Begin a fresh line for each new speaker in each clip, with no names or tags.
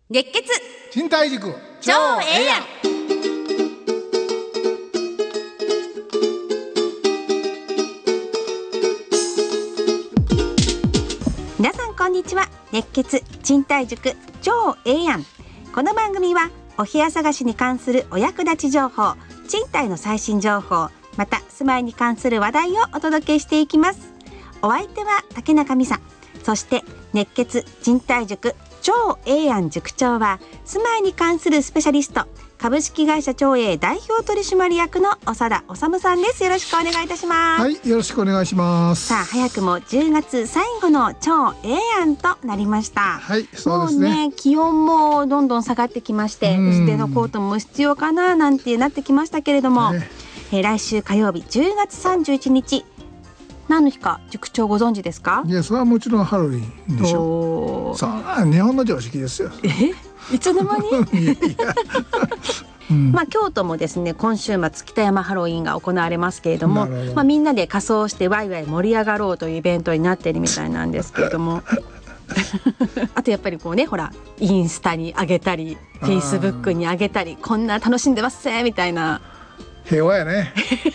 熱血
賃貸塾
超ええやん。皆さんこんにちは。熱血賃貸塾超ええやん。この番組はお部屋探しに関するお役立ち情報、賃貸の最新情報、また住まいに関する話題をお届けしていきます。お相手は竹中美沙、そして熱血賃貸塾超ええやん塾長は住まいに関するスペシャリスト、株式会社超え代表取締役の長田治さんです。よろしくお願いいたします。
はい、よろしくお願いします。
さあ、早くも10月最後の超ええやんとなりました。
はい、そうですね。
もうね、気温もどんどん下がってきまして、薄手のコートも必要かななんてなってきましたけれども、来週火曜日10月31日何の日か塾長ご存知ですか？
いや、それはもちろんハロウィンでしょう。さあ、日本の常識ですよ。
いつの間に
いや
まあ、京都もですね、今週末北山ハロウィンが行われますけれども、まあ、みんなで仮装してワイワイ盛り上がろうというイベントになっているみたいなんですけれどもあとやっぱりこうね、ほらインスタに上げたりフェイスブックに上げたり、こんな楽しんでますぜみたいな。
平和やね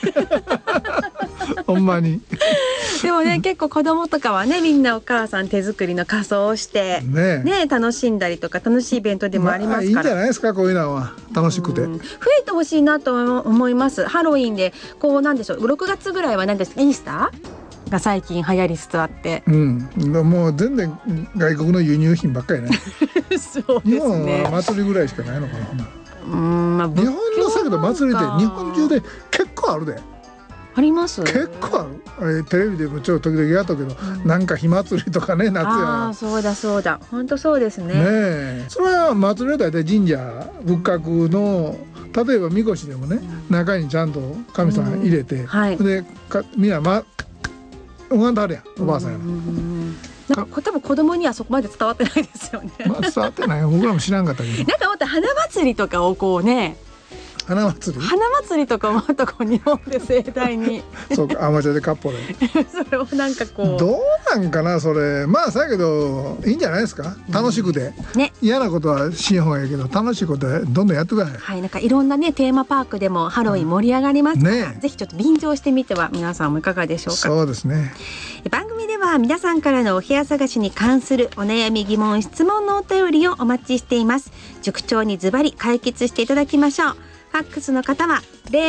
ほんまに
でもね、結構子供とかはね、みんなお母さん手作りの仮装をしてね、楽しんだりとか、楽しいイベントでもありますから、
いいんじゃないですか、こういうのは楽しくて。
増えてほしいなと思います。ハロウィンでこう、なんでしょう、6月ぐらいは何ですか、イースターが最近流行りつつあって、
もう全然外国の輸入品ばっかりね
そうですね。
日本は祭りぐらいしかないのかな。
日本
のさけど祭りって日本中で結構あるで。
あります。
結構ある。テレビでもちょっと時々やったけど、なんか火祭りとかね、夏や。
そうだそうだ、本当そうですね。
それは祭りは大体神社仏閣の、例えばみこしでもね、中にちゃんと神さん入れて、でみんな拝んであるやん、おばあさんや
なんか多分子供にはそこまで伝わってないですよね。
伝わってない。僕らも知らんかったけど。
なんかもっと花祭りとかをこうね、花祭りとかもっとこう日本で盛大に
そうか、アマチュアでカッポで
それをなんかこう、
どうなんかな、それ。まあさやけどいいんじゃないですか、楽しくて、嫌なことはしんほうやけど、楽しいことはどんどんやってください。
はい、なんかいろんなね、テーマパークでもハロウィン盛り上がりますから、ぜひちょっと便乗してみては皆さんもいかがでしょうか。
そうですね。
番組では皆さんからのお部屋探しに関するお悩み、疑問、質問のお便りをお待ちしています。塾長にズバリ解決していただきましょう。ファックスの方は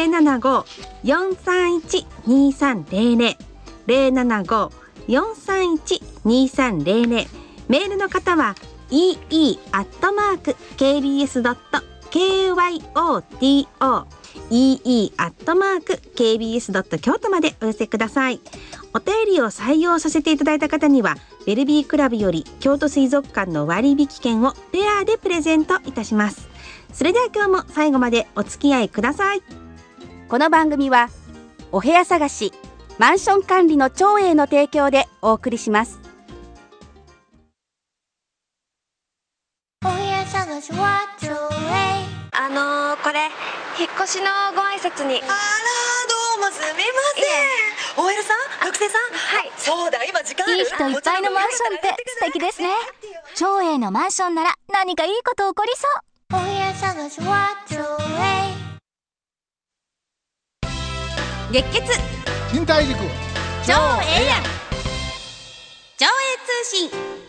075-431-2300 075-431-2300、 メールの方は ee@kbs.kyoto ee@kbs.kyoto までお寄せください。お便りを採用させていただいた方にはベルビークラブより京都水族館の割引券をペアでプレゼントいたします。それでは今日も最後までお付き合いください。この番組はお部屋探し、マンション管理の長英の提供でお送りします。
お部屋探しは長英。
これ引っ越しのご挨拶に。
あら、どうもすみません。OL さん、学生さん。
はい。
そうだ、今時間ある。
いい人いっぱいのマンションって素敵ですね。長英のマンションなら何かいいこと起こりそう。お部屋探しは長英。
熱血
賃貸塾
超ええやん。超英通信。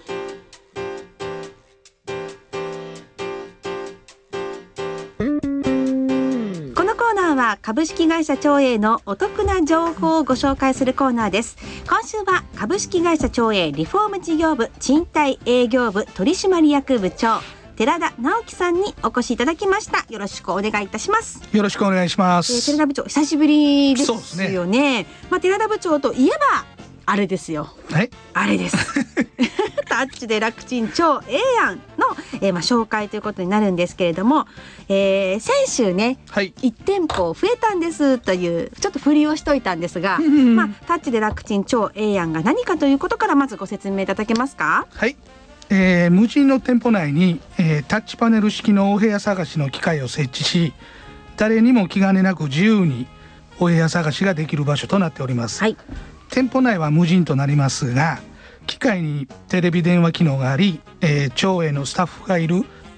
このコーナーは株式会社長英のお得な情報をご紹介するコーナーです。今週は株式会社長英リフォーム事業部賃貸営業部取締役部長寺田直樹さんにお越しいただきました。よろしくお願いいたします。
よろしくお願いします。
寺田部長、久しぶりですよね。寺田部長といえばあれですよ。あれですタッチで楽ちん超ええやんの、紹介ということになるんですけれども、先週ね、1店舗増えたんですというちょっと振りをしといたんですが、タッチで楽ちん超ええやんが何かということからまずご説明いただけますか？
はい、無人の店舗内に、タッチパネル式のお部屋探しの機械を設置し、誰にも気兼ねなく自由にお部屋探しができる場所となっております。店舗内は無人となりますが、機械にテレビ電話機能があり、長英のスタッフがいる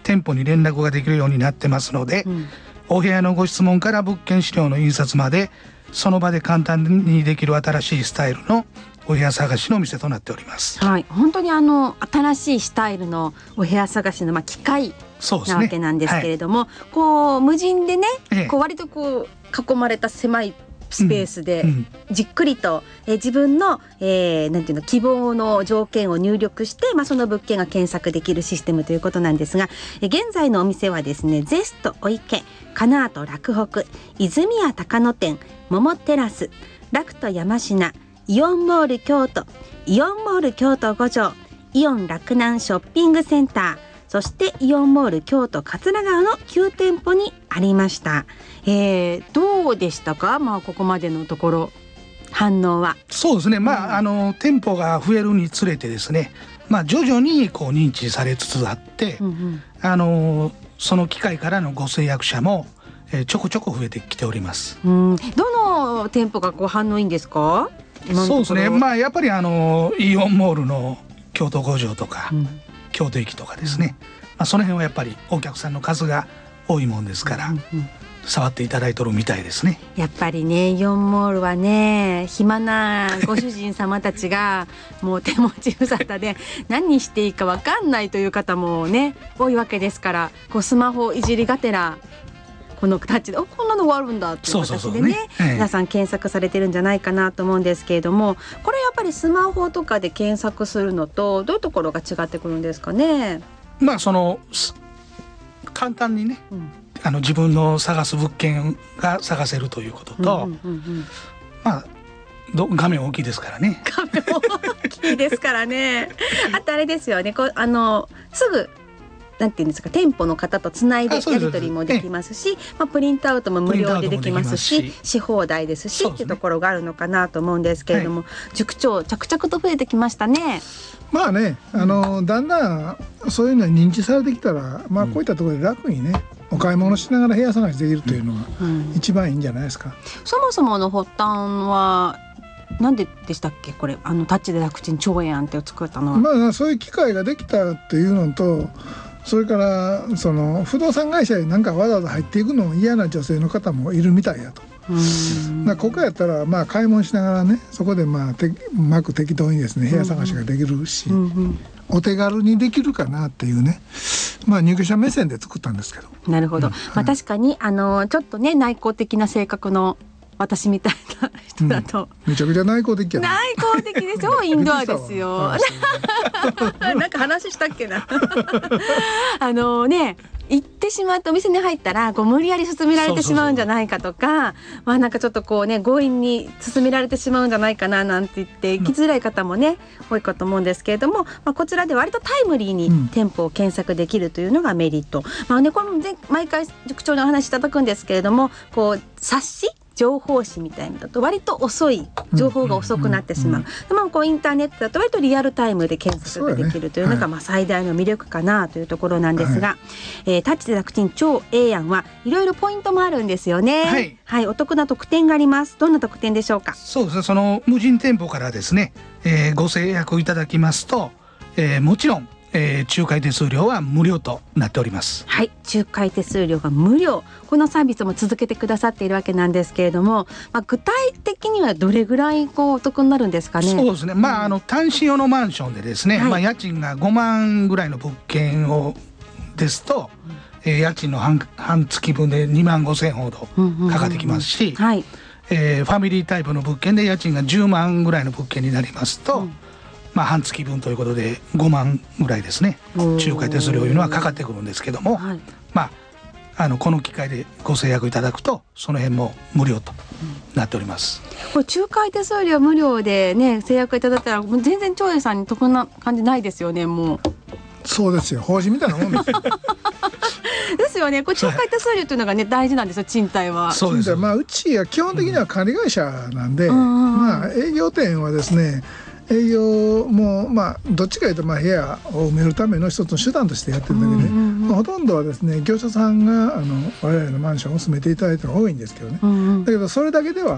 店舗に連絡ができるようになってますので、お部屋のご質問から物件資料の印刷までその場で簡単にできる新しいスタイルのお部屋探しのお店となっております。
はい、本当に新しいスタイルのお部屋探しの機械なわけなんですけれども、こう無人でね、こう割とこう囲まれた狭いスペースでじっくりと、自分の、なんていうの希望の条件を入力して、その物件が検索できるシステムということなんですが、現在のお店はですね、ゼストお池、カナート洛北、泉屋高野店、桃テラス、ラクト山科、イオンモール京都、イオンモール京都五条、イオン洛南ショッピングセンター、そしてイオンモール京都桂川の9店舗にありました。どうでしたか、ここまでのところ反応は。
そうですね、店舗が増えるにつれてですね、徐々にこう認知されつつあって、その機会からのご制約者も、ちょこちょこ増えてきております。
どの店舗がこう反応いいんですか？
そうですね、やっぱりイオンモールの京都五条とか、京都駅とかですね、その辺はやっぱりお客さんの数が多いもんですから、触っていただいてるみたいですね。
やっぱりね、イオンモールはね、暇なご主人様たちがもう手持ち無沙汰で何していいか分かんないという方もね多いわけですから、こうスマホいじりがてらこのタッチでこんなのがあるんだっていう形でね、皆さん検索されてるんじゃないかなと思うんですけれども、これやっぱりスマホとかで検索するのとどういうところが違ってくるんですかね。
簡単にね、自分の探す物件が探せるということと、画面大きいですからね。
画面大きいですからね。あとあれですよね、すぐなんていうんですか、店舗の方とつないでやり取りもできますし、プリントアウトも無料でできますし、し放題ですしっていうところがあるのかなと思うんですけれども、塾長着々と増えてきましたね。
だんだんそういうのに認知されてきたら、こういったところで楽にねお買い物しながら部屋探しできるというのが一番いいんじゃないですか。
そもそもの発端はなんででしたっけ、これタッチで楽ちん超えやんって作ったのは。
そういう機会ができたっていうのと、それから不動産会社にわざわざ入っていくの嫌な女性の方もいるみたいやと。ここやったら買い物しながらね、そこでうまく適当にですね部屋探しができるし、お手軽にできるかなっていうね、入居者目線で作ったんですけど。
なるほど、確かにちょっとね内向的な性格の私みたいな人だと、
めちゃくちゃ内向的やな。
内向的ですよ。インドアですよ。なんか話したっけな。行ってしまってお店に入ったら無理やり勧められてしまうんじゃないかとか、なんかちょっと強引に勧められてしまうんじゃないかななんて言って行きづらい方もね多いかと思うんですけれども、こちらで割とタイムリーに店舗を検索できるというのがメリット。これも毎回塾長のお話いただくんですけれども、冊子情報誌みたいなのだと割と遅い、情報が遅くなってしまう。インターネットだと割とリアルタイムで検索ができるというのが最大の魅力かなというところなんですが、タッチで楽ちん超ええやんはいろいろポイントもあるんですよね。はい、お得な特典があります。どんな特典でしょうか。
そうですね、その無人店舗からですね、ご制約いただきますと、もちろん仲介手数料は無料となっております。
はい、仲介手数料が無料、このサービスも続けてくださっているわけなんですけれども、具体的にはどれぐらいお得になるんですかね。
そうですね、単身用のマンションでですね、家賃が5万ぐらいの物件をですと、家賃の半月分で2万5千ほどかかってきますし、ファミリータイプの物件で家賃が10万ぐらいの物件になりますと、半月分ということで5万ぐらいですね、仲介手数料というのはかかってくるんですけども、この機会でご制約いただくとその辺も無料となっております。
これ仲介手数料無料でね制約いただいたら全然長英さんに得な感じないですよね。もう
そうですよ、法人みたいなもんですよ。
ですよね。これ仲介手数料というのがね大事なんですよ、賃貸は。
そうです。
うちは基本的には管理会社なんで、営業店はですね、営業もどっちかというと部屋を埋めるための一つの手段としてやってるんだけどね、ほとんどはですね業者さんが我々のマンションを進めていただいてるのが多いんですけどね、だけどそれだけでは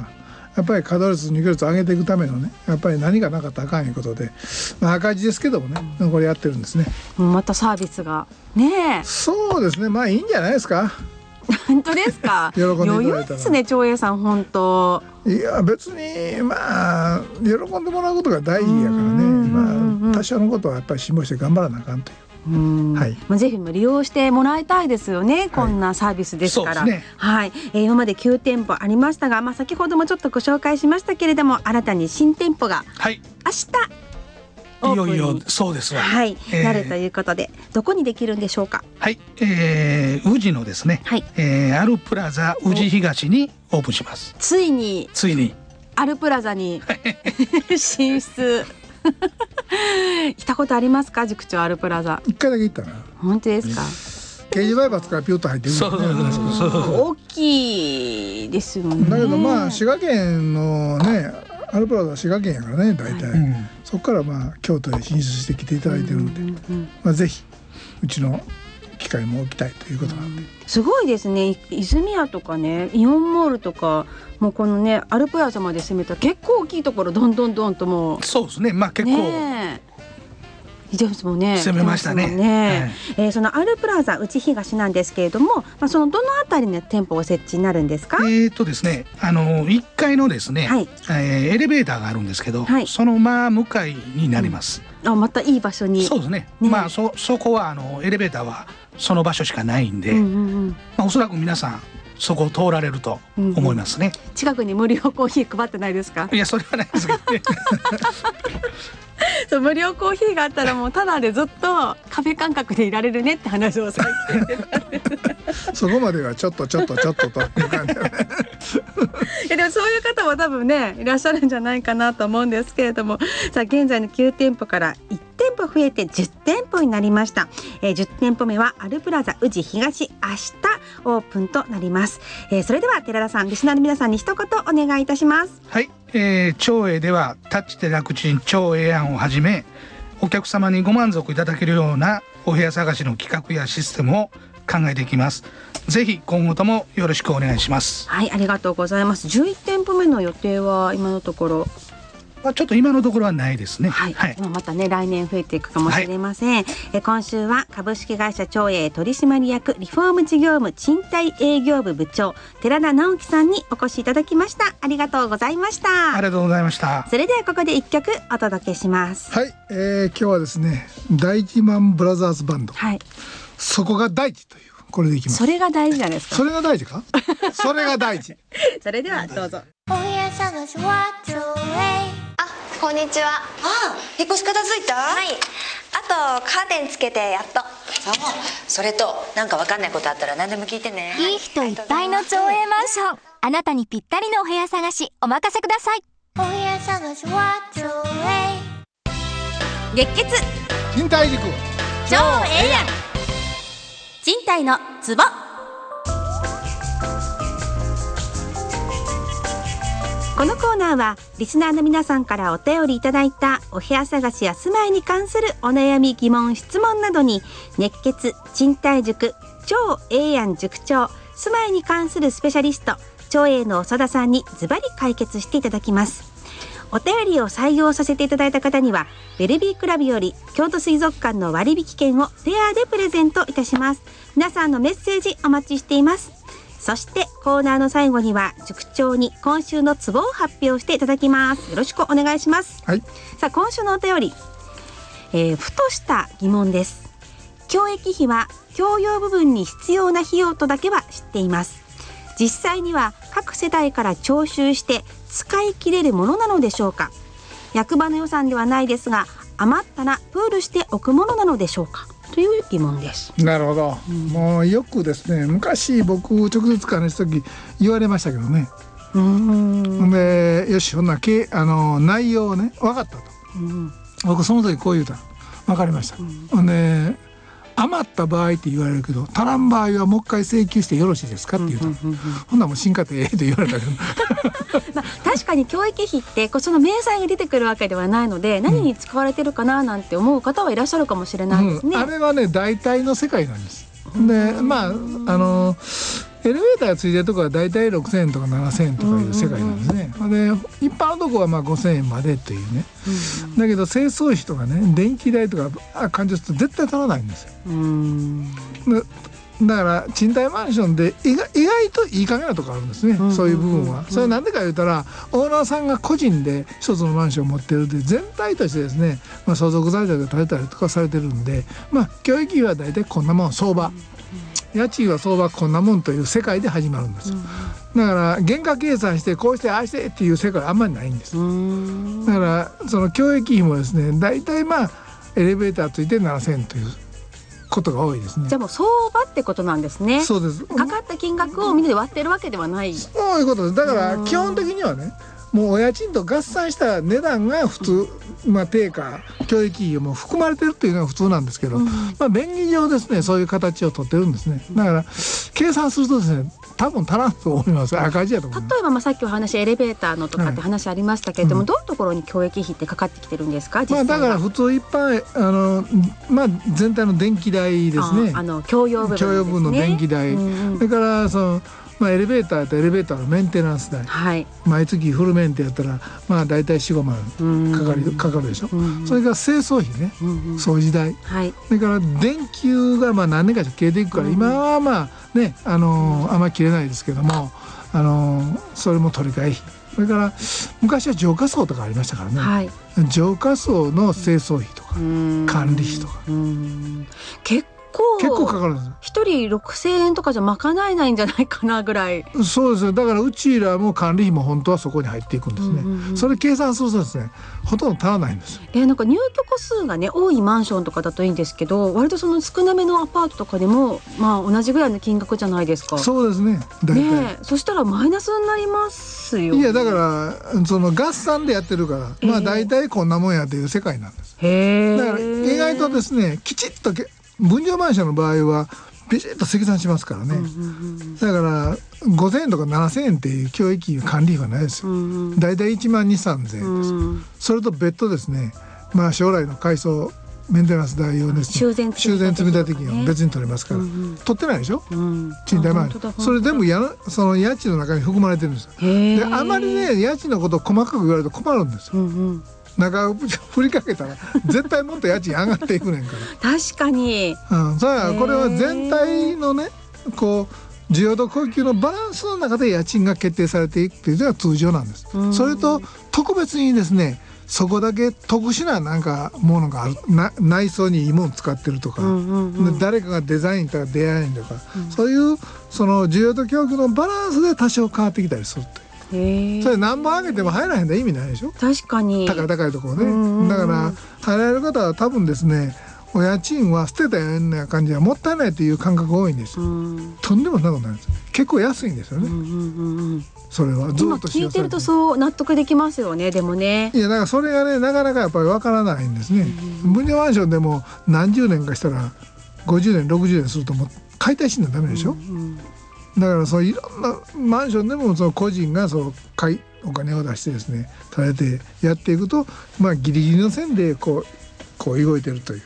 やっぱり稼働率入居率を上げていくためのね、やっぱり何がなかったらあかんいうことで、赤字ですけどもね、これやってるんですね。
またサービスがね。
そうですね、まあいいんじゃないですか。
本当ですか。
喜んでいただいたら
余裕ですね、長英さん本当。
いや別にまあ喜んでもらうことが大事やからね、まあ多少のことはやっぱり辛抱して頑張らなあかんという。はい、
ぜひ利用してもらいたいですよね、こんなサービスですから。はい、今まで9店舗ありましたが、先ほどもちょっとご紹介しましたけれども、新たに新店舗が明日
いよいよそうですわ、
なるということで、どこにできるんでしょうか。
はい、宇治のですね、アルプラザ宇治東にオープンします。
ついにアルプラザに進出来たことありますか、塾長。アルプラザ
1回だけ行ったな。
本当ですか。
刑事バイパスからピュッと入ってる、
大きいですよね。
だけどまあ滋賀県のね、アルプラザは滋賀県やからね、大体、そこからまあ京都へ進出してきていただいているので、ぜひうちの機会も置きたいということなんで、
すごいですね。泉屋とかね、イオンモールとか、もうこのねアルプラザまで攻めた結構大きいところどんどんともう。
そうですね、まあ結構
いいですもんね。
攻めましたね。
そのアルプラザ内東なんですけれども、そのどのあたりの店舗を設置になるんですか。
ですね、1階のですね、エレベーターがあるんですけど、その真向かいになります。
またいい場所に。
そうですね。まあそこはエレベーターはその場所しかないんで、おそらく皆さんそこを通られると思いますね。
近くに無料コーヒー配ってないですか。
いや、それはないですけどね。
無料コーヒーがあったらもうただでずっとカフェ感覚でいられるねって話をさっき言ってたんです
そこまではちょっとという感じで
もそういう方も多分ねいらっしゃるんじゃないかなと思うんですけれども、さあ現在の9店舗から1店舗増えて10店舗になりました。10店舗目はアルプラザ宇治東、明日オープンとなります。それでは寺田さん、リスナーの皆さんに一言お願いいたします。
はい、長英ではタッチで楽ちん長英案をはじめ、お客様にご満足いただけるようなお部屋探しの企画やシステムを考えていきます。ぜひ今後ともよろしくお願いします。
はい、ありがとうございます。11店舗目の予定は今のところ
ちょっと今のところはないですね。
またね来年増えていくかもしれません。今週は株式会社長英取締役リフォーム事業部賃貸営業部部長寺田直樹さんにお越しいただきました。ありがとうございました。
ありがとうございました。
それではここで1曲お届けします。
はい、今日はですね大地マンブラザーズバンド、そこが大事というこれでいきます。
それが大事じゃないですか。
それが大事かそれが大事
それではどうぞ。
お部屋探しは長英。こんにちは。
引っ越し片付いた？
はい。あとカーテンつけてやっと。
それとなんかわかんないことあったら何でも聞いてね。
いい人いっぱいの長英マンション、あなたにぴったりのお部屋探しお任せください。
お部屋探しは長英。
月血
賃貸塾
超ええやん、賃貸のツボ。このコーナーはリスナーの皆さんからお便りいただいたお部屋探しや住まいに関するお悩み疑問質問などに、熱血賃貸塾超ええやん塾長、住まいに関するスペシャリスト超えの長田さんにズバリ解決していただきます。お便りを採用させていただいた方にはベルビークラブより京都水族館の割引券をペアでプレゼントいたします。皆さんのメッセージお待ちしています。そしてコーナーの最後には塾長に今週のツボを発表していただきます。よろしくお願いします。さあ今週のお便り、ふとした疑問です。教育費は教養部分に必要な費用とだけは知っています。実際には各世代から徴収して使い切れるものなのでしょうか。役場の予算ではないですが余ったらプールしておくものなのでしょうか、という疑問です。
なるほど、もうよくですね昔僕直接関連した時言われましたけどね。でよしほんな内容をね分かったと、僕その時こう言うたら分かりました、で余った場合って言われるけど足らん場合はもう一回請求してよろしいですかって言うたら、ほんならもう新家庭と言われたけど
確かに教育費ってその明細が出てくるわけではないので何に使われてるかななんて思う方はいらっしゃるかもしれないですね。
あれはね大体の世界なんです。でエレベーターがついてるところはだいたい6000円とか7000円とかいう世界なんですね、で一般のところはまあ5000円までというね、だけど清掃費とかね電気代とか勘定すると絶対足らないんですよ。だから賃貸マンションで意外といい加減なところあるんですね、そういう部分は。それなんでか言ったらオーナーさんが個人で一つのマンションを持ってるんで全体としてですね、相続財産が取れたりとかされてるんで、教育費は大体こんなもん相場、家賃は相場こんなもんという世界で始まるんですよ。だから原価計算してこうしてああしてっていう世界あんまりないんです。だからその教育費もですね大体エレベーターついて7000円ということが多いですね。
じゃあもう相場ってことなんですね。
そうです。
かかった金額をみんなで割ってるわけではない。
そういうことです。だから基本的にはね、もうお家賃と合算した値段が普通、定価教育費も含まれてるっていうのが普通なんですけど、便宜上ですねそういう形を取ってるんですね。だから計算するとですね多分足らんと思います。赤字やと思います。
例えばさっきお話エレベーターのとかって話ありましたけれども、どういうところに教育費ってかかってきてるんですか？実際は。
だから普通一般全体の電気代ですね。
共用部分ですね。
共用部分の電気代、それからエレベーターやったらエレベーターのメンテナンス代、毎月フルメンテやったらだいたい 4,5 万かかるでしょ、それから清掃費ね、掃除代、それから電球が何年か消えていくから、今はねあんまり切れないですけども、それも取り替え費、それから昔は浄化槽とかありましたからね、浄化槽の清掃費とか管理費とか結構かかるんです。
一人6000円とかじゃ賄えないんじゃないかなぐらい。
そうですよ。だからうちらも管理費も本当はそこに入っていくんですね、それ計算するとですねほとんど足らないんです。
なんか入居戸数がね多いマンションとかだといいんですけど、割とその少なめのアパートとかでも同じぐらいの金額じゃないですか。
そうですね。大体
そしたらマイナスになりますよ、ね。
いやだからその合算でやってるから大体こんなもんやという世界なんです。だから意外とですねきちっと分譲マンションの場合はビシッと積算しますからね、だから5,000円とか7,000円っていう教育費管理費はないですよ、だいたい1万2、3,000円です、それと別途ですね将来の改装メンテナンス代用ですね、修繕積立金を別に取れますから、取ってないでしょ、賃貸マンション。それ全部その家賃の中に含まれてるんですよ。であまりね家賃のことを細かく言われると困るんですよ、中振りかけたら絶対もっと家賃上がっていくねんから
確かに、
さあこれは全体のね需要と供給のバランスの中で家賃が決定されていくというのが通常なんです。それと特別にですねそこだけ特殊ななんかものがある、内装にいいもの使ってるとか、誰かがデザインとかデザインとか、そういうその需要と供給のバランスで多少変わってきたりするという。それ何本上げても入らへんの意味ないでしょ。
確かに
高いところね、だから入られる方は多分ですねお家賃は捨てたような感じはもったいないという感覚が多いんですよ、とんでもなくないです。結構安いんですよね、それはずっと
今聞いてるとそう納得できますよね。でもね
だからそれがねなかなかやっぱりわからないんですね、分譲マンションでも何十年かしたら50年60年するともう解体しないとダメでしょ、だからそういろんなマンションでもその個人がお金を出してですね取れてやっていくとギリギリの線でこう動いてるという、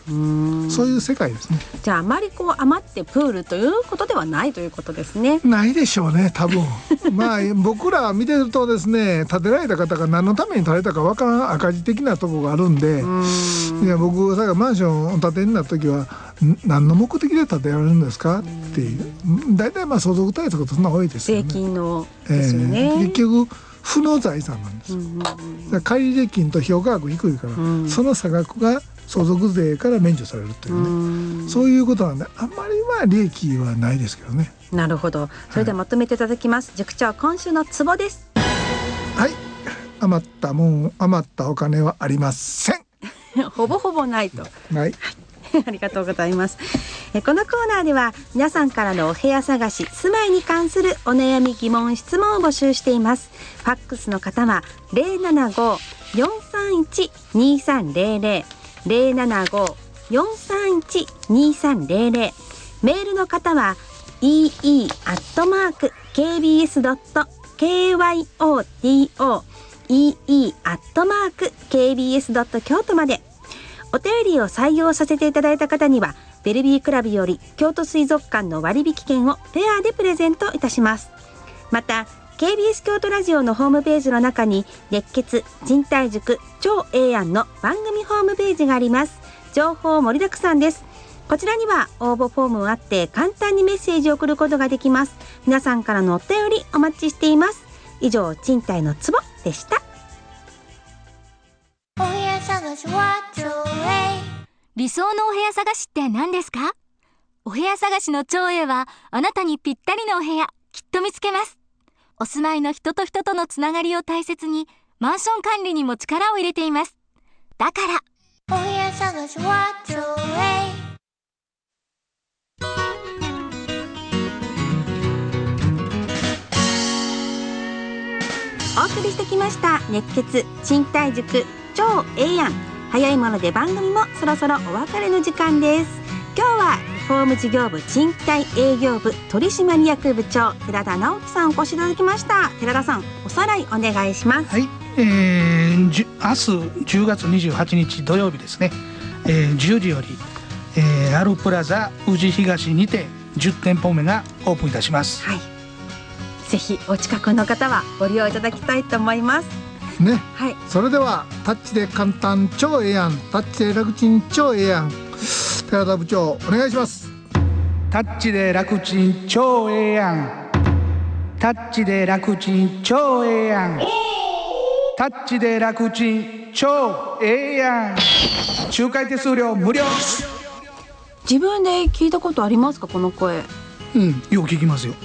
そういう世界ですね。
じゃああまり余ってプールということではないということですね。
ないでしょうね多分僕ら見てるとですね建てられた方が何のために建てたかわからん赤字的なところがあるんで、いや僕マンションを建てになった時は何の目的で建てられるんですかっていう、大体相続対策とそんな多いですよね。
税金のですよね、
結局負の財産なんですよ、借入金と評価額低いから、その差額が相続税から免除されるというね、そういうことなんであんまり利益はないですけどね。
なるほど。それではまとめていただきます、塾長今週のツボです。
はい、余ったお金はありません
ほぼほぼないと。
はい
ありがとうございます。このコーナーでは皆さんからのお部屋探し、住まいに関するお悩み疑問質問を募集しています。ファックスの方は 075-431-2300 075-431-2300、メールの方は ee@kbs.kyoto ee@kbs.kyoto まで。お便りを採用させていただいた方にはベルビークラブより京都水族館の割引券をペアでプレゼントいたします。また KBS 京都ラジオのホームページの中に熱血賃貸塾超ええやんの番組ホームページがあります。情報盛りだくさんです。こちらには応募フォームがあって簡単にメッセージを送ることができます。皆さんからのお便りお待ちしています。以上、賃貸のツボでした。
お部屋探しは超理想のお部屋探しって何ですか？お部屋探しの超英はあなたにぴったりのお部屋きっと見つけます。お住まいの人と人とのつながりを大切にマンション管理にも力を入れています。だからお部屋探しは超
お送りしてきました熱血賃貸塾超ええやん。早いもので番組もそろそろお別れの時間です。今日はリフォーム事業部賃貸営業部取締役部長寺田直樹さんお越しいただきました。寺田さん、おさらいお願いします。
はい、明日10月28日土曜日ですね、10時より、アルプラザ宇治東にて10店舗目がオープンいたします。
はい、ぜひお近くの方はご利用いただきたいと思います
ね。
はい、
それではタッチで簡単超ええやん、タッチで楽ちん超ええやん、寺田部長お願いします。
タッチで楽ちん超ええやん、タッチで楽ちん超ええやん、タッチで楽ちん超ええやん、仲介手数料無料。
自分で聞いたことありますか、この声。
うん、よく聞きますよ。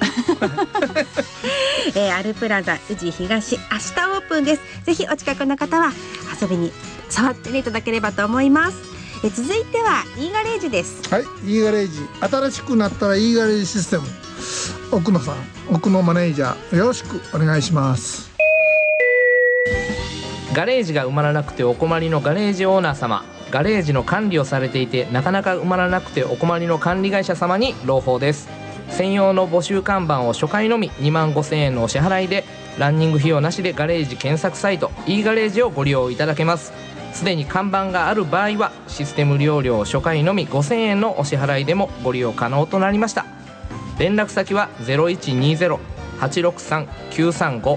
アルプラザ宇治東、明日オープンです。ぜひお近くの方は遊びに触っていただければと思います。続いては E ガレージです。
はい、E ガレージ、新しくなったら E ガレージシステム、奥野さん、奥野マネージャーよろしくお願いします。
ガレージが埋まらなくてお困りのガレージオーナー様、ガレージの管理をされていてなかなか埋まらなくてお困りの管理会社様に朗報です。専用の募集看板を初回のみ25,000円のお支払いでランニング費用なしでガレージ検索サイト E ガレージをご利用いただけます。すでに看板がある場合はシステム利用料初回のみ5,000円のお支払いでもご利用可能となりました。連絡先は 0120-863-935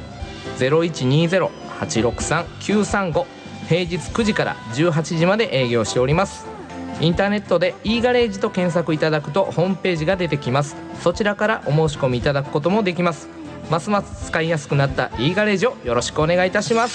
0120-863-935、平日9時から18時まで営業しております。インターネットで E ガレージと検索いただくとホームページが出てきます。そちらからお申し込みいただくこともできます。ますます使いやすくなった E ガレージをよろしくお願いいたします。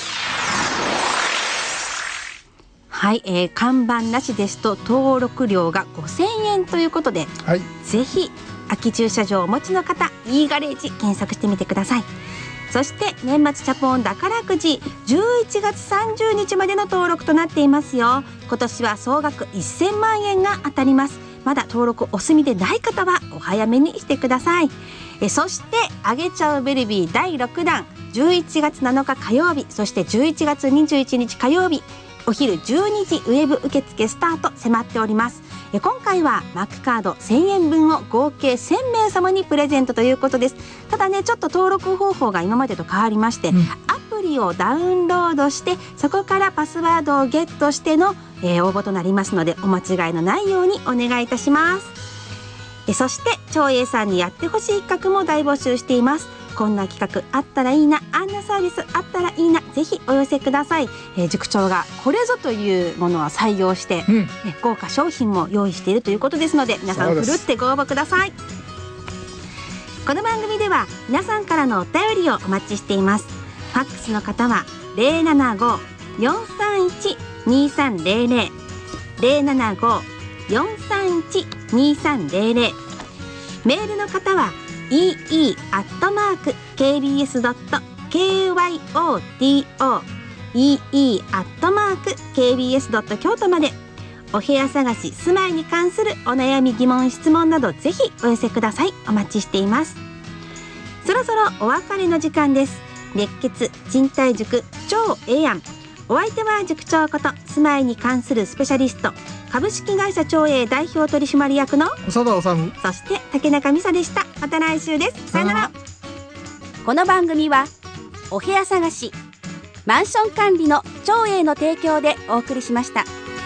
はい、看板なしですと登録料が5,000円ということで、
はい、
ぜひ空き駐車場をお持ちの方 E ガレージ検索してみてください。そして年末チャポン宝くじ11月30日までの登録となっていますよ。今年は総額1000万円が当たります。まだ登録お済みでない方はお早めにしてください。そしてあげちゃうベルビー第6弾11月7日火曜日、そして11月21日火曜日お昼12時ウェブ受付スタート迫っております。今回はマックカード1000円分を合計1000名様にプレゼントということです。ただね、ちょっと登録方法が今までと変わりまして、アプリをダウンロードしてそこからパスワードをゲットしての、応募となりますのでお間違いのないようにお願いいたします。そして長英さんにやってほしい企画も大募集しています。こんな企画あったらいいな、あんなサービスあったらいいな、ぜひお寄せください。塾長がこれぞというものは採用して、豪華商品も用意しているということですので皆さんふるってご応募ください。この番組では皆さんからのお便りをお待ちしています。ファックスの方は 075-431-2300 075-431-2300、メールの方はee@kbs.kyoto ee@kbs.kyoto まで。お部屋探し、住まいに関するお悩み、疑問、質問などぜひお寄せください。お待ちしています。そろそろお別れの時間です。熱血賃貸塾超ええやん。お相手は塾長こと住まいに関するスペシャリスト株式会社長英代表取締役の
長田治、
そして竹中美沙でした。また来週です。さよなら。この番組はお部屋探し、マンション管理の長英の提供でお送りしました。